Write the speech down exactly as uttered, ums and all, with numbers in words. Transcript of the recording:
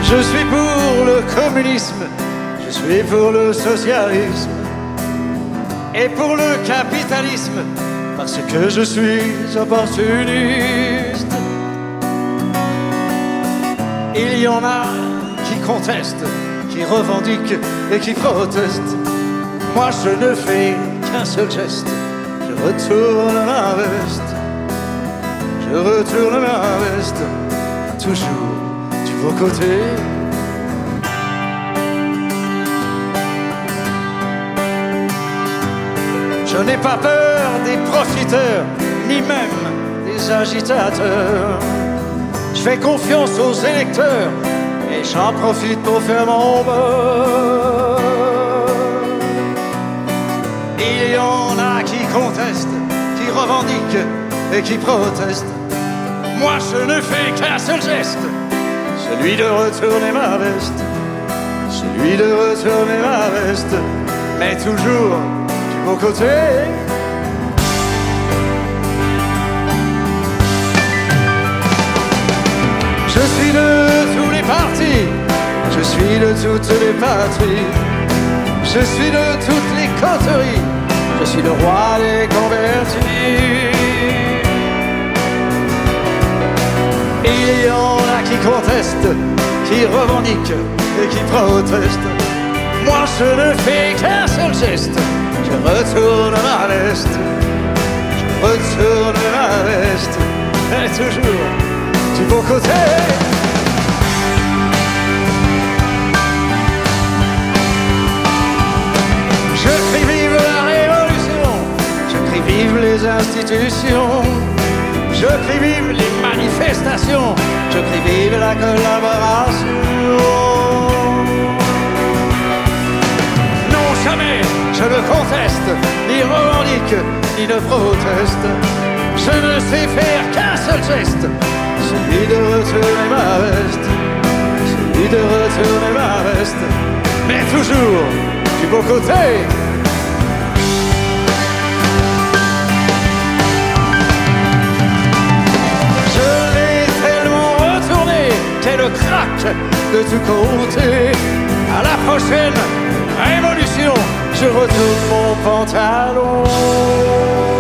Je suis pour le communisme, je suis pour le socialisme et pour le capitalisme, parce que je suis opportuniste. Il y en a qui contestent, qui revendiquent et qui protestent. Moi je ne fais qu'un seul geste, je retourne ma veste. Je retourne ma veste, toujours du beau côté. Je n'ai pas peur des profiteurs, ni même des agitateurs. Je fais confiance aux électeurs et j'en profite pour faire mon beurre. Il y en a qui contestent, qui revendiquent et qui protestent. Moi je ne fais qu'un seul geste, celui de retourner ma veste. Celui de retourner ma veste, mais toujours du beau côté. Je suis de tous les partis, je suis de toutes les patries, je suis de toutes les coteries, je suis le roi des convertis. Il y en a qui contestent, qui revendiquent et qui protestent. Moi je ne fais qu'un seul geste, je retourne ma veste. Je retourne ma veste, et toujours du beau côté. Je crie vive la révolution, je crie vive les institutions, je crie vive les manifestations, je crie vive la collaboration. Non, jamais je ne conteste, ni revendique, ni ne proteste. Je ne sais faire qu'un seul geste, celui de retourner ma veste. Celui de retourner ma veste, mais toujours du beau côté. Le crack de tous côtés. À la prochaine révolution, je retourne mon pantalon.